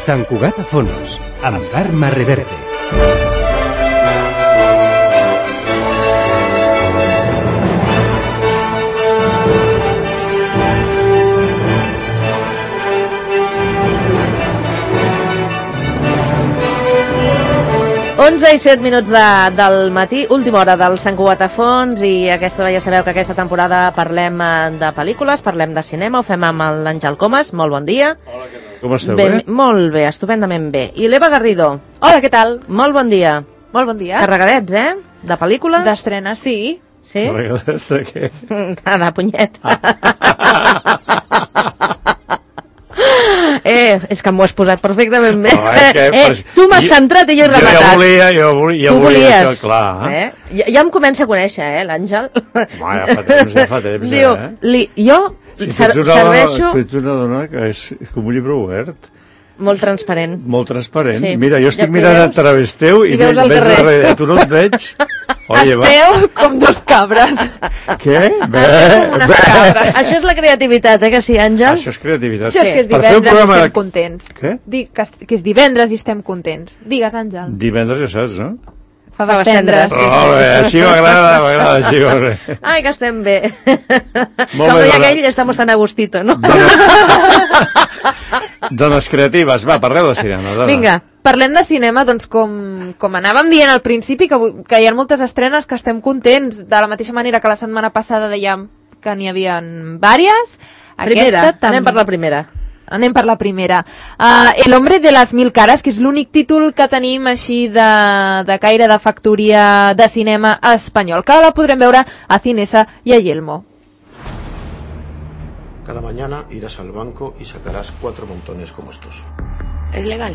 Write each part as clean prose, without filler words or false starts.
Sant Cugat a Fons, amb Carme Reverte. I 7 minuts del matí, última hora del Sant Cugat a Fons, i aquesta hora ja sabeu que aquesta temporada parlem de pel·lícules, parlem de cinema, ho fem amb l'Àngel Comas. Molt bon dia. Hola, què tal? Com esteu, bé? Molt bé, estupendament bé. I l'Eva Garrido. Hola, què tal? Molt bon dia. Molt bon dia. Carregadets, De pel·lícules? D'estrena, sí. Sí? Carregadets de què? De punyet. És que m'ho has posat perfectament bé. Tu m'has centrat i jo he rematat. Jo volia això, clar. Ja em comença a conèixer, l'Àngel. Ja fa temps, Diu, jo serveixo... Si ets una dona que és com un llibre obert. Molt transparent. Molt transparent. Sí. Mira, jo estic mirant a través teu i veig darrere. Tu no et veig? Esteu com dos cabres. Què? Això és la creativitat, que sí, Àngel? Això és creativitat. Això és que és divendres i estem contents. Què? Dic que és divendres i estem contents. Digues, Àngel. Divendres ja saps, no? Fa tendres. Molt bé, així m'agrada, així m'agrada. Ai, que estem bé. Com deia aquell, estamos tan a gustito, no? Dones creatives, va, parleu de cinema. Vinga, parlem de cinema, doncs com anàvem dient al principi, que hi ha moltes estrenes que estem contents, de la mateixa manera que la setmana passada dèiem que n'hi havia vàries. Anem per la primera. Anem per la primera. El hombre de las mil caras, que és l'únic títol que tenim així de caire de factoria de cinema espanyol, que la podrem veure a Cinesa i a Yelmo. Cada mañana irás al banco y sacarás 4 montones como estos. ¿Es legal?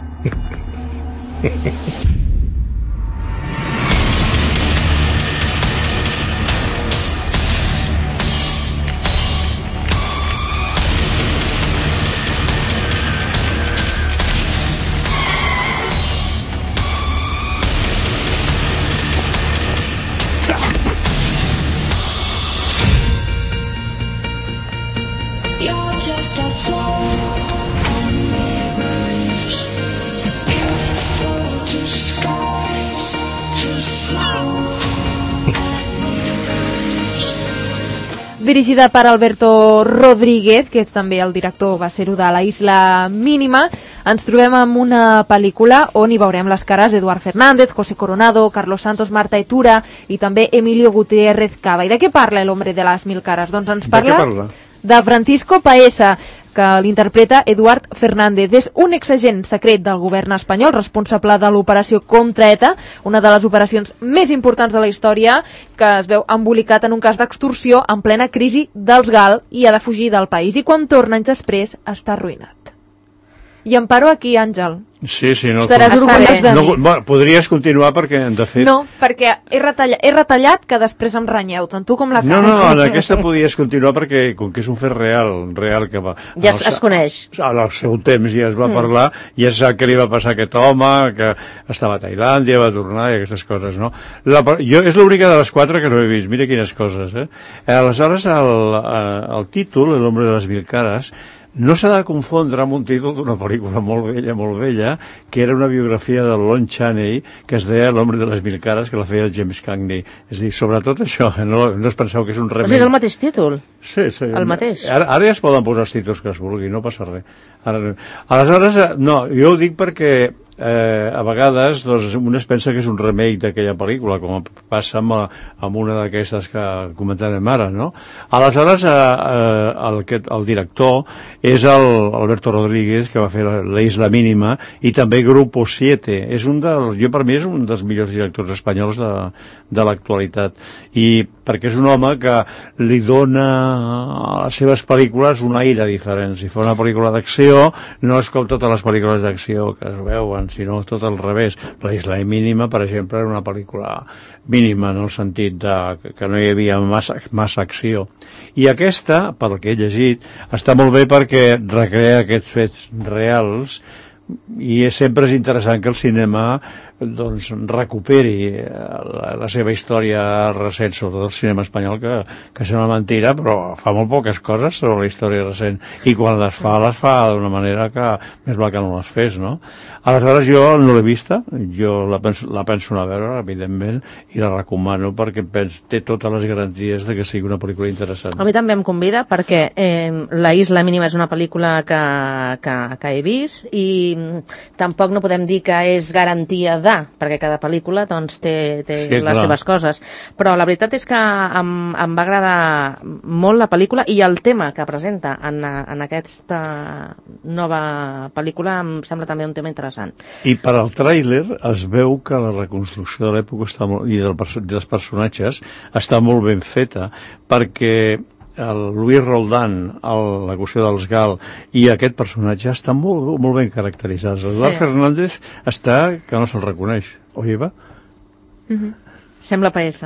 Dirigida per Alberto Rodríguez, que és també el director, va ser-ho, de La Isla Mínima, ens trobem amb una pel·lícula on hi veurem les cares d'Eduard Fernández, José Coronado, Carlos Santos, Marta Etura i també Emilio Gutiérrez Cava. I de què parla l'hombre de les mil cares? Doncs ens parla de Francisco Paesa, que l'interpreta Eduard Fernández. És un exagent secret del govern espanyol, responsable de l'operació contra ETA, una de les operacions més importants de la història, que es veu embolicat en un cas d'extorsió en plena crisi dels GAL i ha de fugir del país. I quan torna anys després està arruïnat. I em paro aquí, Àngel. Sí, no... Estaràs orgullós de mi. Bueno, podries continuar perquè, de fet... No, perquè he retallat que després em renyeu, tant tu com la Carme. No, en aquesta podies continuar perquè, com que és un fet real que va... Ja es coneix. Al seu temps ja es va parlar, ja sap què li va passar a aquest home, que estava a Tailàndia, va tornar i aquestes coses, no? És l'única de les 4 que no he vist, mira quines coses, Aleshores, el títol, El hombre de las mil caras, no s'ha de confondre amb un títol d'una pel·lícula molt vella, que era una biografia de Lon Chaney, que es deia L'hombre de les mil cares, que la feia el James Cagney. És a dir, sobretot això, no es penseu que és un remake. O sigui, el mateix títol? Sí. El mateix? Ara ja es poden posar els títols que es vulgui, no passa res. Aleshores, no, jo ho dic perquè a vegades doncs, un es pensa que és un remake d'aquella pel·lícula, com passa amb una d'aquestes que comentàvem ara, no? Aleshores, el director és Alberto Rodríguez, que va fer La Isla Mínima, i també Grupo 7. Per mi és un dels millors directors espanyols de l'actualitat. I perquè és un home que li dona a les seves pel·lícules un aire diferent. Si fa una pel·lícula d'acció, no és com totes les pel·lícules d'acció que es veuen, sinó tot al revés. La Isla Mínima, per exemple, era una pel·lícula mínima, en el sentit que no hi havia massa acció. I aquesta, pel que he llegit, està molt bé perquè recrea aquests fets reals i sempre és interessant que el cinema doncs, recuperi la seva història recent, sobretot el cinema espanyol, que sembla mentira, però fa molt poques coses sobre la història recent, i quan les fa d'una manera que més val que no les fes, no? Aleshores jo no l'he vista, jo la penso anar a veure, evidentment, i la recomano perquè té totes les garanties de que sigui una pel·lícula interessant. A mi també em convida perquè La Isla Mínima és una pel·lícula que he vist i tampoc no podem dir que és garantia perquè cada pel·lícula doncs, té les seves coses. Però la veritat és que em va agradar molt la pel·lícula i el tema que presenta en aquesta nova pel·lícula em sembla també un tema interessant. I per al tràiler es veu que la reconstrucció de l'època i dels personatges està molt ben feta, perquè el Luis Roldán, la qüestió dels Gal i aquest personatge estan molt, molt ben caracteritzats. Eduard Fernández està que no se'l reconeix, oi, Eva? Sembla PS.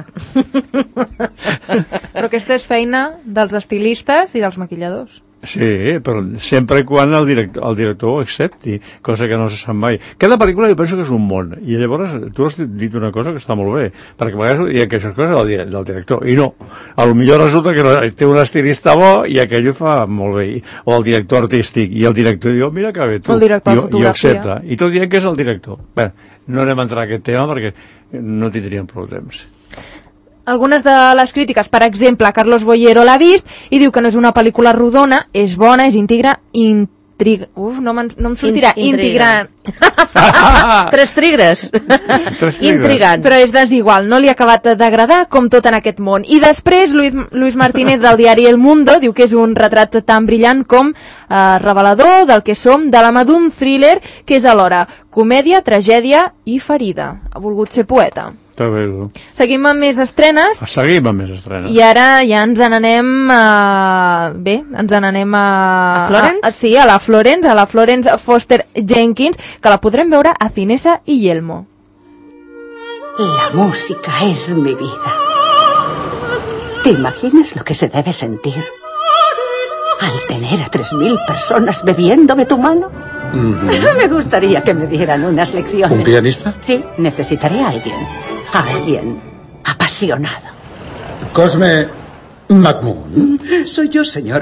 Però aquesta és feina dels estilistes i dels maquilladors. Sí, però sempre quan el director ho accepti, cosa que no se sap mai. Cada pel·lícula jo penso que és un món, i llavors tu has dit una cosa que està molt bé, perquè a vegades diuen que això és cosa del director, i no. A lo millor resulta que té un estilista bo i aquell ho fa molt bé, o el director artístic, i el director diu, mira que bé, tu, i ho accepta. I tot dient que és el director. Bé, no anem a entrar a aquest tema perquè no tindríem prou temps. Algunes de les crítiques, per exemple, Carlos Boyero l'ha vist i diu que no és una pel·lícula rodona, és bona, és no em sortirà, intrigant. Tres tigres. Intrigant. Però és desigual, no li ha acabat d'agradar com tot en aquest món. I després Luis Martínez del diari El Mundo diu que és un retrat tan brillant com revelador del que som, de la mà d'un thriller que és alhora comèdia, tragèdia i ferida. Ha volgut ser poeta. Seguim amb més estrenes. I ara ja ens n'anem a Florence? Sí, a la Florence Foster Jenkins, que la podrem veure a Cinesa y Yelmo. La música es mi vida. ¿Te imaginas lo que se debe sentir al tener a 3.000 personas bebiendo de tu mano? Me gustaría que me dieran unas lecciones. ¿Un pianista? Sí, necesitaré a alguien apasionado. Cosme McMoon. Soy yo, señor.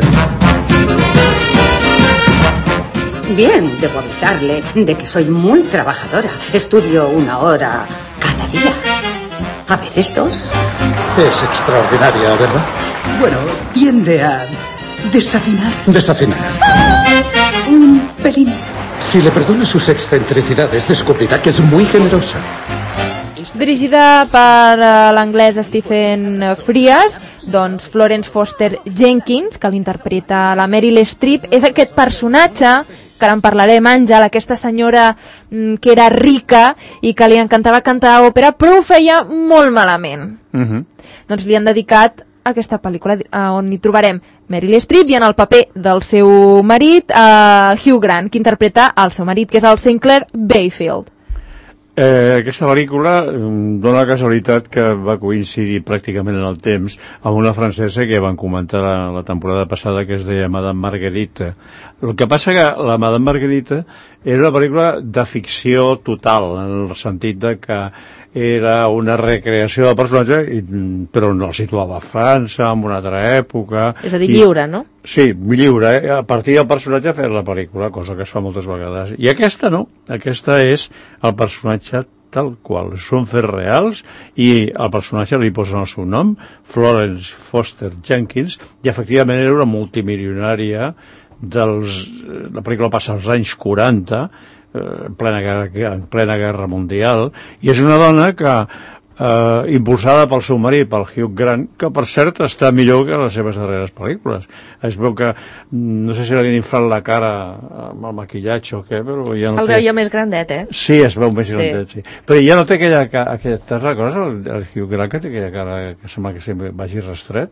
Bien, debo avisarle de que soy muy trabajadora. Estudio 1 hora cada día. A veces 2. Es extraordinaria, ¿verdad? Bueno, tiende a desafinar. Desafinar. Un pelín. Si le perdona sus excentricidades, descubrirá que es muy generosa. Dirigida per l'anglès Stephen Frears, doncs Florence Foster Jenkins, que l'interpreta la Meryl Streep, és aquest personatge, que ara en parlarem, Àngel, aquesta senyora que era rica i que li encantava cantar òpera, però ho feia molt malament. Doncs li han dedicat aquesta pel·lícula on hi trobarem Meryl Streep i en el paper del seu marit, Hugh Grant, que interpreta el seu marit, que és el Sinclair Bayfield. Aquesta pel·lícula dona la casualitat que va coincidir pràcticament en el temps amb una francesa que van comentar la temporada passada, que es deia Madame Marguerite. El que passa que la Madame Marguerite era una pel·lícula de ficció total, en el sentit de que era una recreació del personatge, però no el situava a França, en una altra època. És a dir, lliure, no? Sí, lliure, a partir del personatge fer la pel·lícula, cosa que es fa moltes vegades. I aquesta no, aquesta és el personatge tal qual, són fets reals i al personatge li posen el seu nom, Florence Foster Jenkins, i efectivament era una multimilionària la pel·lícula passa als anys 40, en plena guerra mundial, i és una dona que impulsada pel seu marit, pel Hugh Grant, que per cert està millor que les seves darreres pel·lícules. Es veu que, no sé si l'havien inflat la cara amb el maquillatge o què, però ja no el veu ja més grandet, Sí, es veu més grandet, sí. Però ja no té aquella te'n recordes, el Hugh Grant, que té aquella cara que sembla que sempre vagi rastret?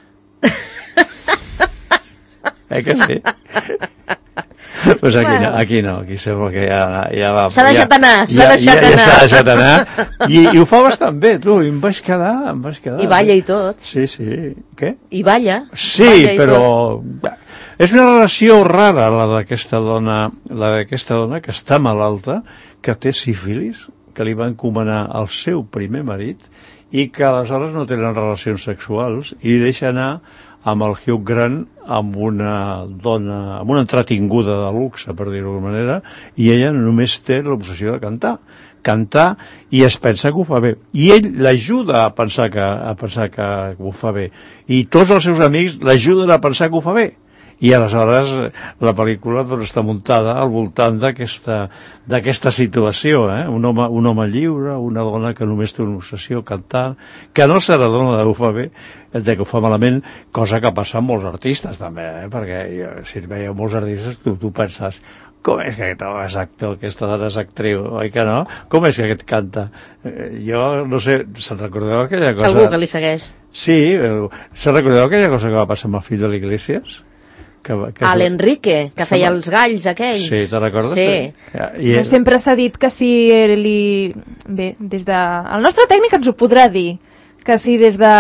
Que sí? Pues aquí no, aquí sembla que ja va... S'ha deixat anar, s'ha deixat anar. I ho fa bastant bé, tu, i em vaig quedar... I balla i tot. Sí, què? I balla. Sí, però... És una relació rara la d'aquesta dona que està malalta, que té sífilis, que li va encomanar al seu primer marit i que aleshores no tenen relacions sexuals i deixa anar amb el Hugh Grant amb una dona, amb una entretinguda de luxe, per dir-ho d'alguna manera, i ella només té l'obsessió de cantar i es pensa que ho fa bé. I ell l'ajuda a pensar que ho fa bé. I tots els seus amics l'ajuden a pensar que ho fa bé. I aleshores la pel·lícula doncs, està muntada al voltant d'aquesta situació, un home lliure, una dona que només té una obsessió cantant, que no se n'adona de que ho fa bé, de que ho fa malament, cosa que passa amb molts artistes també, perquè si et veia molts artistes tu penses, com és que aquest home és actor, aquesta dona és actriu, oi que no? Com és que aquest canta? Jo no sé, se'n recordeu aquella cosa? Algú que li segueix. Sí, se'n recordeu aquella cosa que va passar amb el fill de l'Iglesias? L'Enrique, que feia els galls aquells. Sí, te'n recordes? Sí. Sempre s'ha dit que si li... Bé, des de... El nostre tècnic ens ho podrà dir, que si des de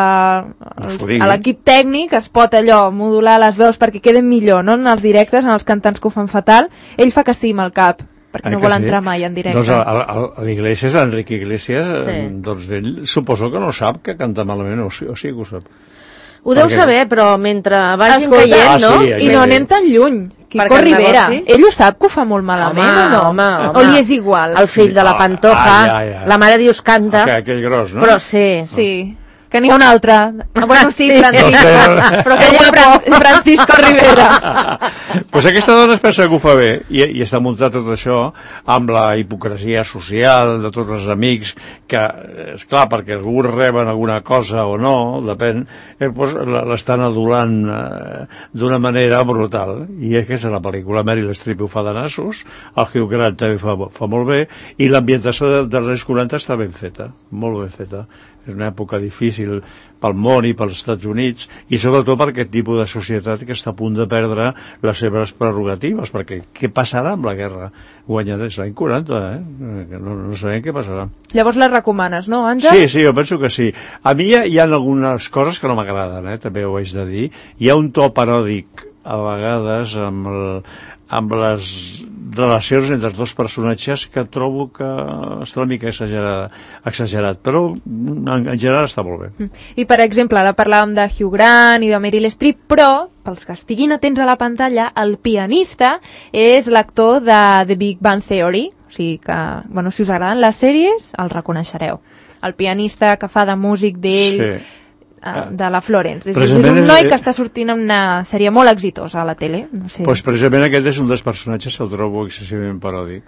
l'equip tècnic es pot allò modular les veus perquè queden millor, no? En els directes, en els cantants que ho fan fatal, ell fa que sí amb el cap, perquè no vol entrar mai en directe. Doncs l'Iglesias, l'Enrique Iglesias, doncs ell suposo que no sap que canta malament, o sí que ho sap. Ho deu saber, però mentre vagin caient, no? I no anem tan lluny. Quico Rivera, ell ho sap que ho fa molt malament o no? Home. O li és igual? El fill de la Pantoja, la mare dius canta. Aquell gros, no? Però sí. Sí. Que n'hi ha un altre. Bueno, sí, Francisco. Però que hi ha Francisco Rivera. Pues aquesta dona es pensa que ho fa bé i està muntat tot això amb la hipocresia social de tots els amics que, esclar, perquè algú reben alguna cosa o no, depèn, pues l'estan adulant d'una manera brutal. I aquesta és la pel·lícula. Meryl Streep ho fa de nassos, el Hugh Grant també fa molt bé, i l'ambientació dels anys 40 està ben feta, molt ben feta. És una època difícil pel món i pels Estats Units, i sobretot per aquest tipus de societat que està a punt de perdre les seves prerrogatives, perquè què passarà amb la guerra? Guanyarà l'any 40, no sabem què passarà. Llavors les recomanes, no, Àngel? Sí, jo penso que sí. A mi hi ha algunes coses que no m'agraden, també ho haig de dir. Hi ha un to paròdic, a vegades, amb les relacions entre els dos personatges que trobo que està una mica exagerat, però en general està molt bé. I per exemple, ara parlàvem de Hugh Grant i de Meryl Streep, però pels que estiguin atents a la pantalla, el pianista és l'actor de The Big Bang Theory, o sigui que, bueno, si us agraden les sèries, el reconeixereu. El pianista que fa de músic d'ell... Sí. De la Florence. És un noi que està sortint en una sèrie molt exitosa a la tele. No sé. Pues precisament aquest és un dels personatges que el trobo excessivament paròdic.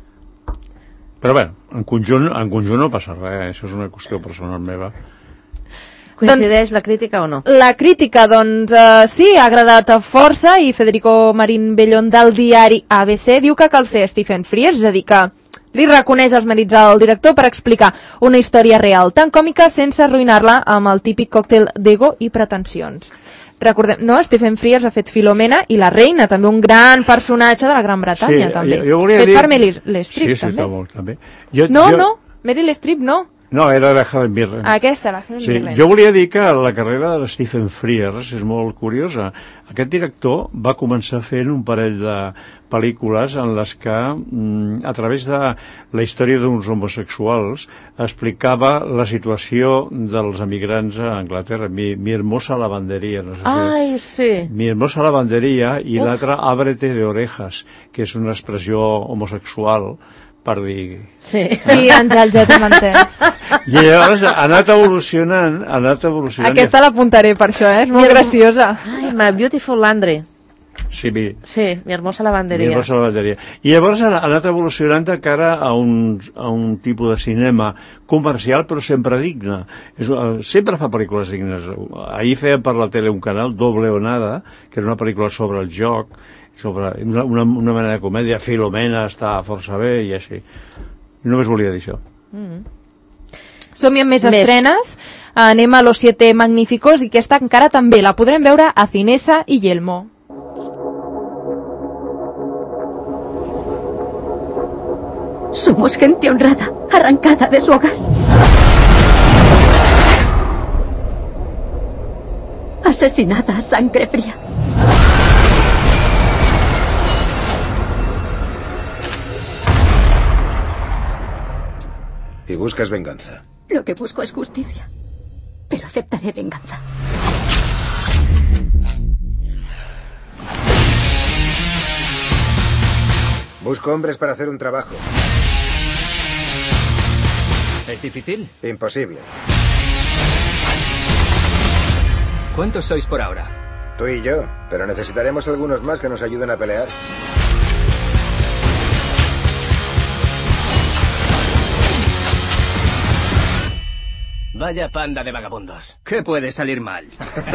Però bé, en conjunt no passa res, això és una qüestió personal meva. Coincideix la crítica o no? La crítica, doncs, sí, ha agradat força, i Federico Marín Bellón del diari ABC diu que cal ser Stephen Frears, és a dir, que li reconeix els mèrits al director per explicar una història real tan còmica sense arruïnar-la amb el típic còctel d'ego i pretensions. Recordem, no? Stephen Frears ha fet Filomena i La Reina, també un gran personatge de la Gran Bretanya, també. Fet per Meryl Streep, també. Sí, molt, també. No, Meryl Streep no. No, era la Helen Mirren. Aquesta, la Helen Mirren. Jo volia dir que la carrera de Stephen Frears és molt curiosa. Aquest director va començar fent un parell de pel·lícules en les que, a través de la història d'uns homosexuals, explicava la situació dels emigrants a Anglaterra. Mi hermosa lavanderia, no sé si... Ai, sí. Mi hermosa lavanderia, i l'altra Ábrete de orejas, que és una expressió homosexual per dir... Sí, Àngel, ja t'hem entès. I llavors ha anat evolucionant... Aquesta l'apuntaré per això, és molt graciosa. Ai, My Beautiful Laundry. Sí, Mi hermosa lavanderia. I llavors ha anat evolucionant de cara a un tipus de cinema comercial, però sempre digne. Sempre fa pel·lícules dignes. Ahir feia per la tele un canal, Doble o Nada, que era una pel·lícula sobre el joc, sobre una mena de comèdia. Filomena està força bé i així. Només volia dir això. Som-hi amb més estrenes. Anem a Los Siete Magníficos, i aquesta encara també la podrem veure a Cinesa i Yelmo. Somos gente honrada, arrancada de su hogar. Asesinada a sangre fría. Y buscas venganza. Lo que busco es justicia, pero aceptaré venganza. Busco hombres para hacer un trabajo. ¿Es difícil? Imposible. ¿Cuántos sois por ahora? Tú y yo, pero necesitaremos algunos más que nos ayuden a pelear. Vaya panda de vagabundos. ¿Qué puede salir mal?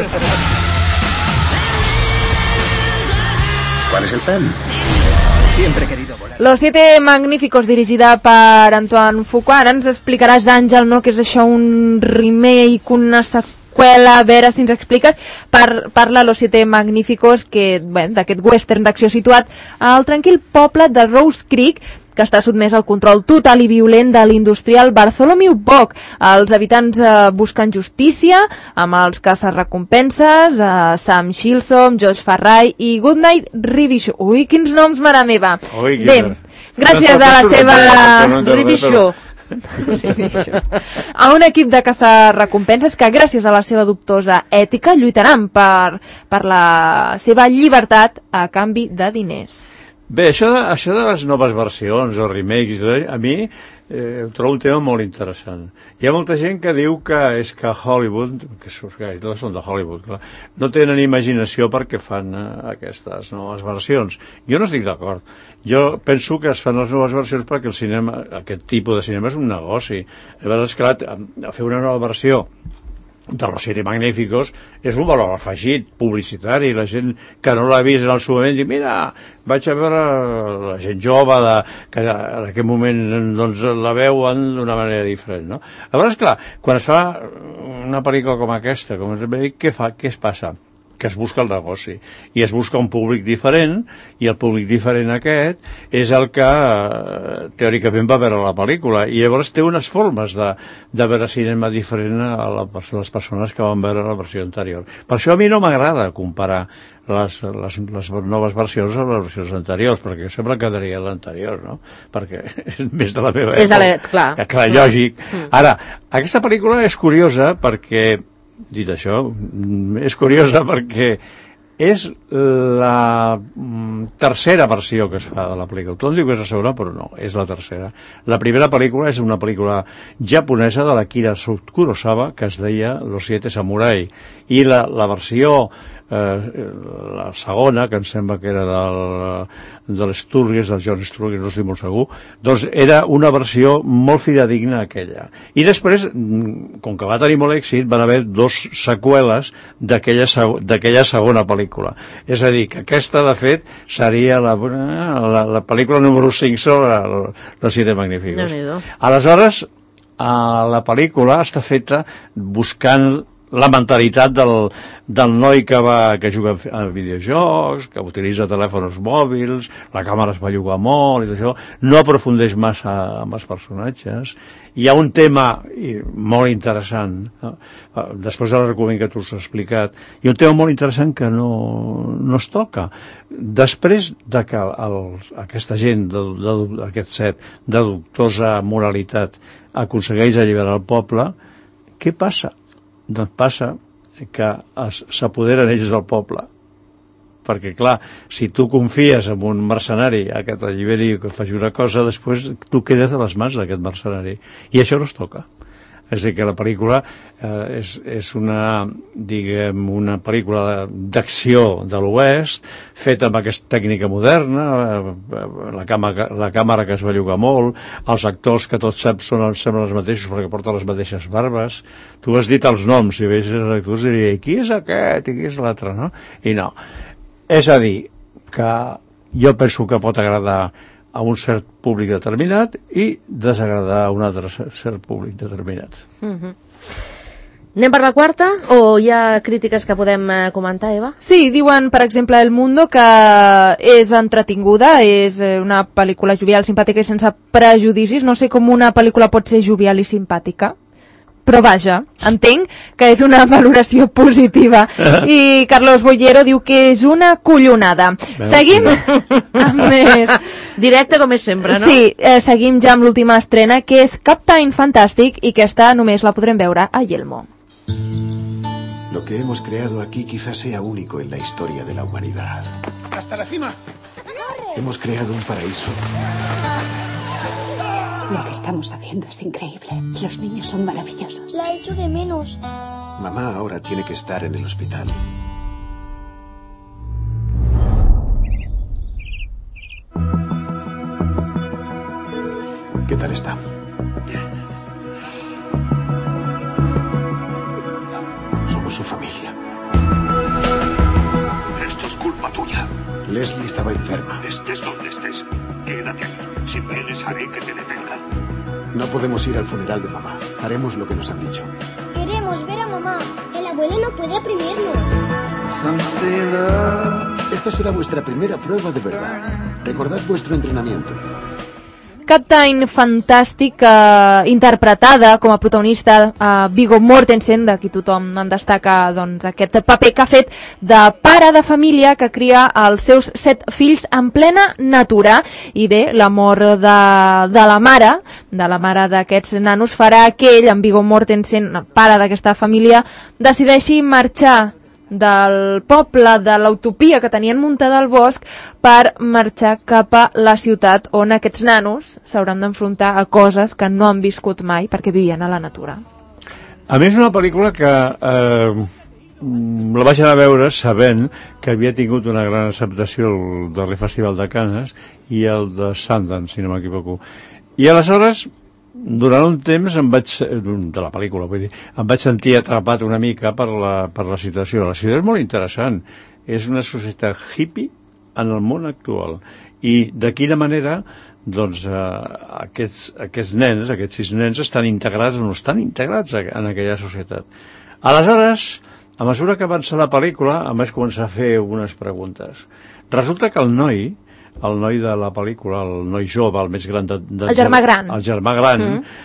¿Cuál es el plan? Siempre he querido volar. Los Siete Magníficos, dirigida per Antoine Fuqua. Ara ens explicaràs, Àngel, no?, que és això un remake, una seqüela, a veure si ens expliques. Parla Los Siete Magníficos, que, bé, d'aquest western d'acció situat al tranquil poble de Rose Creek, que està sotmès al control total i violent de l'industrial Bartholomew Bock. Els habitants busquen justícia amb els caçarrecompenses, Sam Shilsom, Josh Farray i Goodnight Ribisho. Ui, quins noms, mare meva! Bé, gràcies a la seva Ribisho, a un equip de caçarrecompenses que gràcies a la seva dubtosa ètica lluitaran per la seva llibertat a canvi de diners. Bé, això de les noves versions o remakes, a mi ho trobo un tema molt interessant. Hi ha molta gent que diu que és que Hollywood, que són de Hollywood, clar, no tenen imaginació perquè fan aquestes noves versions. Jo no estic d'acord. Jo penso que es fan les noves versions perquè el cinema, aquest tipus de cinema és un negoci. Llavors, clar, fer una nova versió de Los Siete Magníficos és un valor afegit publicitari. La gent que no l'ha vist en el seu moment diu, mira, vaig a veure la gent jove que en aquest moment doncs, la veuen d'una manera diferent, no? Llavors, clar, quan es fa una pel·lícula com aquesta, què es passa? Que es busca el negoci i es busca un públic diferent, i el públic diferent aquest és el que teòricament va veure la pel·lícula, i llavors té unes formes de veure cinema diferent a les persones que van veure la versió anterior. Per això a mi no m'agrada comparar les noves versions amb les versions anteriors, perquè sempre quedaria l'anterior, no? Perquè és més de la meva època. Clar, lògic. Ara, aquesta pel·lícula és curiosa perquè, dit això, és curiosa perquè és la tercera versió que es fa de la pel·lícula. Tothom diu que és la segona, però no, és la tercera. La primera pel·lícula és una pel·lícula japonesa de l'Akira Kurosawa que es deia Los Siete Samurai, i la versió la segona, que em sembla que era de l'Sturges, del John Sturges, no estic molt segur, doncs era una versió molt fidedigna a aquella. I després, com que va tenir molt èxit, van haver 2 seqüeles d'aquella segona pel·lícula. És a dir, que aquesta, de fet, seria la pel·lícula número 5 sobre Los Siete Magníficos. Aleshores, la pel·lícula està feta buscant la mentalitat del noi que juga a videojocs, que utilitza telèfons mòbils, la càmera es va llogar molt i això, no aprofundeix massa amb els personatges. Hi ha un tema molt interessant, després de l'argument que tu has explicat, hi ha un tema molt interessant que no es toca. Després de que aquesta gent, aquest set de dubtosa moralitat, aconsegueix alliberar el poble, què passa? Doncs passa que s'apoderen ells del poble, perquè clar, si tu confies en un mercenari a que t'alliberi o que faci una cosa, després tu quedes a les mans d'aquest mercenari, i això no es toca. És a dir, que la pel·lícula és una pel·lícula d'acció de l'Oest, feta amb aquesta tècnica moderna, la càmera que es va llogar molt, els actors que tots semblen els mateixos perquè porten les mateixes barbes. Tu has dit els noms, si veus els actors diria, qui és aquest i qui és l'altre, no? I no. És a dir, que jo penso que pot agradar a un cert públic determinat i desagradar a un altre cert públic determinat. Anem per la quarta o hi ha crítiques que podem comentar, Eva? Sí, diuen, per exemple, El Mundo, que és entretinguda, és una pel·lícula jovial, simpàtica i sense prejudicis. No sé com una pel·lícula pot ser jovial i simpàtica, però vaja, entenc que és una valoració positiva. I Carlos Bollero diu que és una collonada. Seguim amb més. Directe com és sempre, no? Sí, seguim ja amb l'última estrena, que és Captain Fantastic, i que esta només la podrem veure a Yelmo. Lo que hemos creado aquí quizás sea único en la historia de la humanidad. ¡Hasta la cima! Hemos creado un paraíso. Lo que estamos haciendo es increíble. Los niños son maravillosos. La echo de menos. Mamá ahora tiene que estar en el hospital. ¿Qué tal está? Somos su familia. Esto es culpa tuya. Leslie estaba enferma. Estés donde estés, quédate aquí. Si vienes, haré que te detengan. No podemos ir al funeral de mamá. Haremos lo que nos han dicho. Queremos ver a mamá. El abuelo no puede oprimirnos. Esta será vuestra primera prueba de verdad. Recordad vuestro entrenamiento. Captain Fantastic, interpretada com a protagonista Viggo Mortensen, de qui tothom en destaca doncs, aquest paper que ha fet de pare de família que cria els seus 7 fills en plena natura. I bé, la mort de la mare d'aquests nanos, farà que ell, en Viggo Mortensen, el pare d'aquesta família, decideixi marxar del poble, de l'utopia que tenien muntada al bosc, per marxar cap a la ciutat, on aquests nanos s'hauran d'enfrontar a coses que no han viscut mai perquè vivien a la natura. A més, una pel·lícula que la vaig anar a veure sabent que havia tingut una gran acceptació el darrer Festival de Canes i el de Sundance, si no m'equivoco. I aleshores, durant un temps de la pel·lícula, vull dir, em vaig sentir atrapat una mica per la situació. La situació és molt interessant. És una societat hippie en el món actual. I de quina manera doncs, aquests nens, aquests 6 nens, estan integrats o no estan integrats en aquella societat. Aleshores, a mesura que avança la pel·lícula, em vaig començar a fer unes preguntes. Resulta que el noi de la pel·lícula, el noi jove, el més gran el germà gran. El germà gran,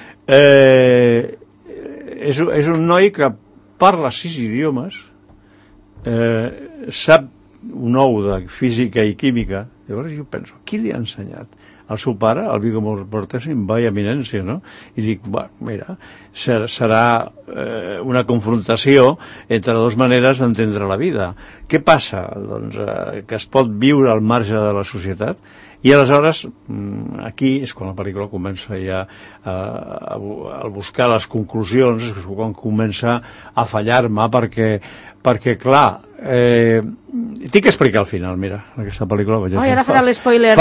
és un noi que parla 6 idiomes, sap un ou de física i química. Llavors jo penso, qui li ha ensenyat? El seu pare, el Viggo Mortensen, va eminència, no? I dic, mira, serà una confrontació entre 2 maneres d'entendre la vida. Què passa? Doncs que es pot viure al marge de la societat, i aleshores aquí és quan la pel·lícula comença ja a buscar les conclusions, és quan comença a fallar-me, perquè clar, tinc que explicar al final, mira, aquesta pel·lícula ara farà l'espoiler.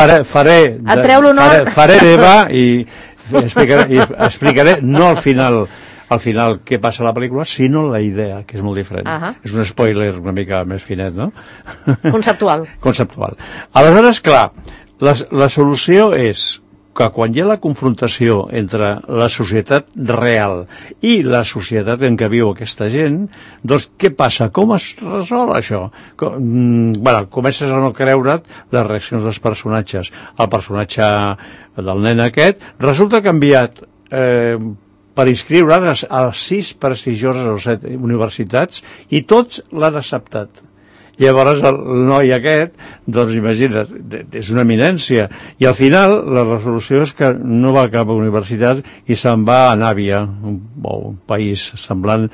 Faré d'Eva i explicaré no al final què passa a la pel·lícula, sinó la idea, que és molt diferent. És un spoiler una mica més finet, no? Conceptual. Aleshores, clar, la solució és que quan hi ha la confrontació entre la societat real i la societat en què viu aquesta gent, doncs què passa? Com es resol això? Comences a no creure't les reaccions dels personatges. El personatge del nen aquest resulta que ha enviat per inscriure a 6 prestigioses o 7 universitats i tots l'han acceptat. Llavors el noi aquest, doncs imagina't, és una eminència, i al final la resolució és que no va cap a universitat i se'n va a Nàvia, un país semblant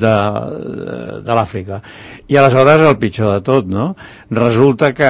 de l'Àfrica. I aleshores el pitjor de tot, no? Resulta que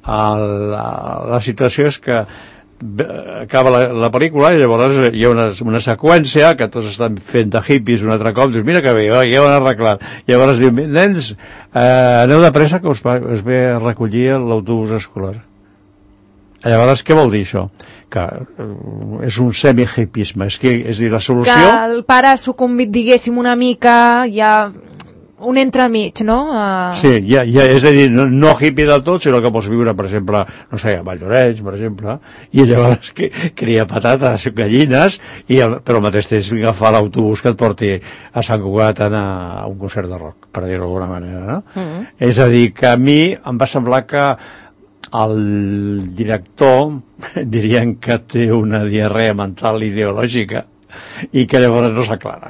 la situació és que acaba la pel·lícula i llavors hi ha una seqüència que tots estan fent de hippies un altre cop, dius, mira que bé, ja ho han arreglat. Llavors diu, nens, aneu de pressa que us ve a recollir l'autobús escolar. Llavors, què vol dir això? Que és un semi-hippisme, és a dir, la solució... Que el pare s'ho convit, diguéssim, una mica, ja... un entremig, no? Sí, és a dir, no hippie del tot, sinó que pots viure, per exemple, no sé, a Valldoreix, per exemple, i llavors cria patates, gallines, però al mateix temps agafar l'autobús que et porti a Sant Cugat a anar a un concert de rock, per dir-ho d'alguna manera, no? És a dir, que a mi em va semblar que el director dirien que té una diarrea mental ideològica i que llavors no s'aclara.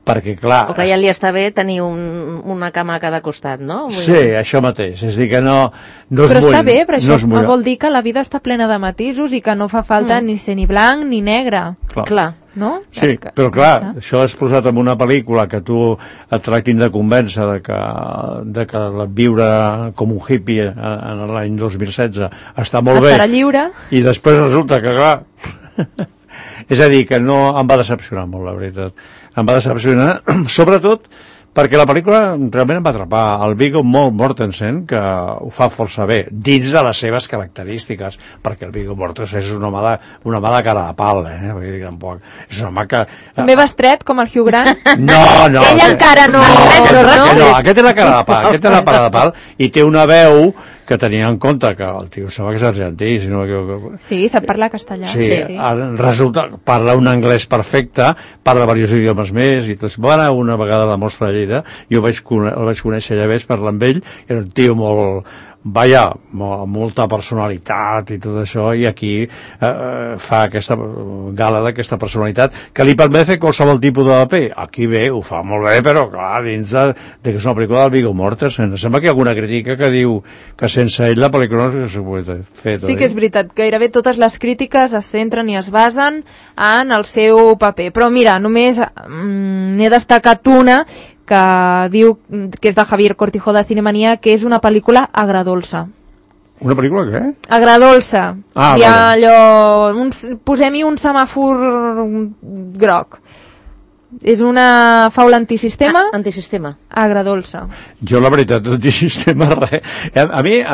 perquè clar... O que ja li està bé tenir una cama a cada costat, no? Sí, això mateix, és dir que no es però mulla. Està bé, però això no vol dir que la vida està plena de matisos i que no fa falta ni ser ni blanc ni negre. Clar. No? Sí, però clar, això és posat en una pel·lícula que tu et tractin de convèncer de que viure com un hippie en l'any 2016 està molt bé. Et farà lliure. I després resulta que, clar... És a dir, que no em va decepcionar molt, la veritat. Em va decepcionar, sobretot, perquè la pel·lícula realment em va atrapar. El Viggo Mortensen, que ho fa força bé, dins de les seves característiques, perquè el Viggo Mortensen és un home de cara de pal, vull dir, tampoc. És un home que... També va estret, com el Hugh Grant? No. Ell encara no. No, aquest té la cara de pal, aquest té la cara de pal, i té una veu que tenia en compte que el tio sembla que és argentí, si no m'equivoco. Sí, sap parlar castellà. Sí. Resulta, parla un anglès perfecte, parla diversos idiomes més, i tot. Va anar una vegada a la Mostra de Lleida, jo el vaig conèixer allà més, parlar amb ell, era un tio molt... molta personalitat i tot això, i aquí fa aquesta gala d'aquesta personalitat que li permet fer qualsevol tipus de paper. Aquí bé, ho fa molt bé, però clar, dins de que és una pel·lícula del Viggo Mortensen. Sembla que hi ha alguna crítica que diu que sense ell la pel·lícula no s'ho pot fer. Sí que és veritat, gairebé totes les crítiques es centren i es basen en el seu paper, però mira, només n'he destacat una que diu que és de Javier Cortijo de Cinemania, que és una pel·lícula agradolça. Una pel·lícula què? Agradolça. Hi ha vale. allò... Posem-hi un semàfor groc. És una faula antisistema. Antisistema. Agradolça. Jo, la veritat, antisistema res. A mi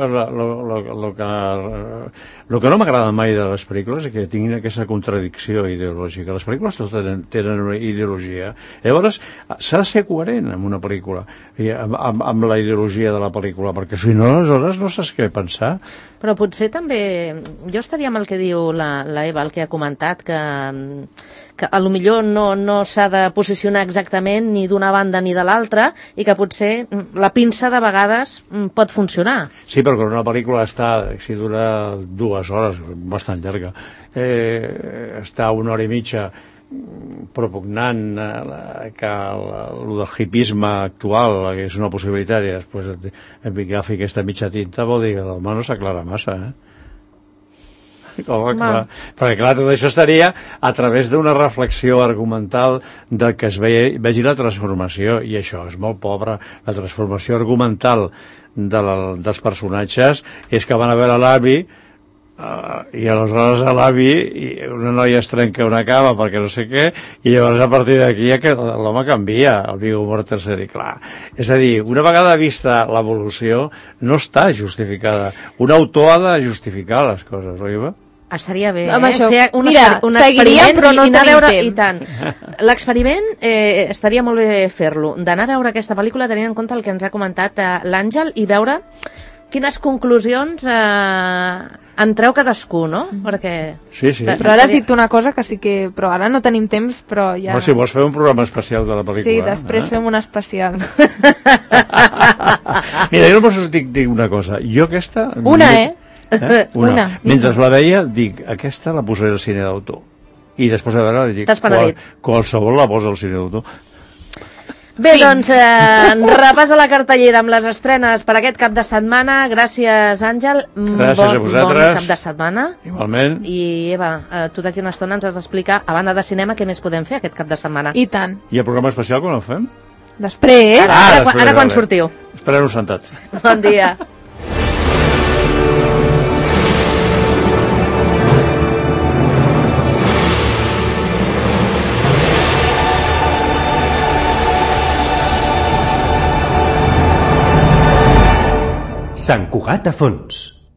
el que no m'agrada mai de les pel·lícules és que tinguin aquesta contradicció ideològica. Les pel·lícules totes tenen una ideologia. Llavors, s'ha de ser coherent amb una pel·lícula, amb la ideologia de la pel·lícula, perquè si no, aleshores no saps què pensar. Però potser també... Jo estaria amb el que diu la Eva, el que ha comentat, que a lo millor no s'ha de posicionar exactament ni d'una banda ni de l'altra, i que potser la pinça de vegades pot funcionar. Sí, però quan una pel·lícula si dura 2 hores, bastant llarga, està 1 hora i mitja propugnant que el del hipisme actual, que és una possibilitat, i després agafi aquesta mitja tinta, vol dir que l'home no s'aclara massa, perquè clar, tot això estaria a través d'una reflexió argumental de que es vegi la transformació, i això és molt pobre. La transformació argumental dels personatges és que van a veure l'avi, i aleshores a l'avi una noia es trenca una cama perquè no sé què, i llavors a partir d'aquí l'home canvia, el Viggo Mortensen, i clar, és a dir, una vegada vista l'evolució no està justificada. Un autor ha de justificar les coses, oi? Estaria bé, fer un experiment, però no tenim temps. I tant. L'experiment estaria molt bé fer-lo, d'anar a veure aquesta pel·lícula tenint en compte el que ens ha comentat l'Àngel i veure quines conclusions en treu cadascú, no? Perquè... Sí. Però ara has dit una cosa que sí que... Però ara no tenim temps, però ja... Si vols fer un programa especial de la pel·lícula... Sí, després fem un especial. Mira, jo només us dic una cosa. Jo aquesta... Una. Mentre la veia, dic, aquesta la posaré al cine d'autor. I després de veure, dic, qualsevol la posa al cine d'autor. Bé, doncs, repàs a la cartellera amb les estrenes per aquest cap de setmana. Gràcies, Àngel. Gràcies a vosaltres. Bon cap de setmana. Igualment. I, Eva, tu d'aquí una estona ens has d'explicar, a banda de cinema, què més podem fer aquest cap de setmana. I tant. I el programa especial quan el fem? Després. Ara quan sortiu. Esperem-nos sentats. Bon dia. Sant Cugat a fons.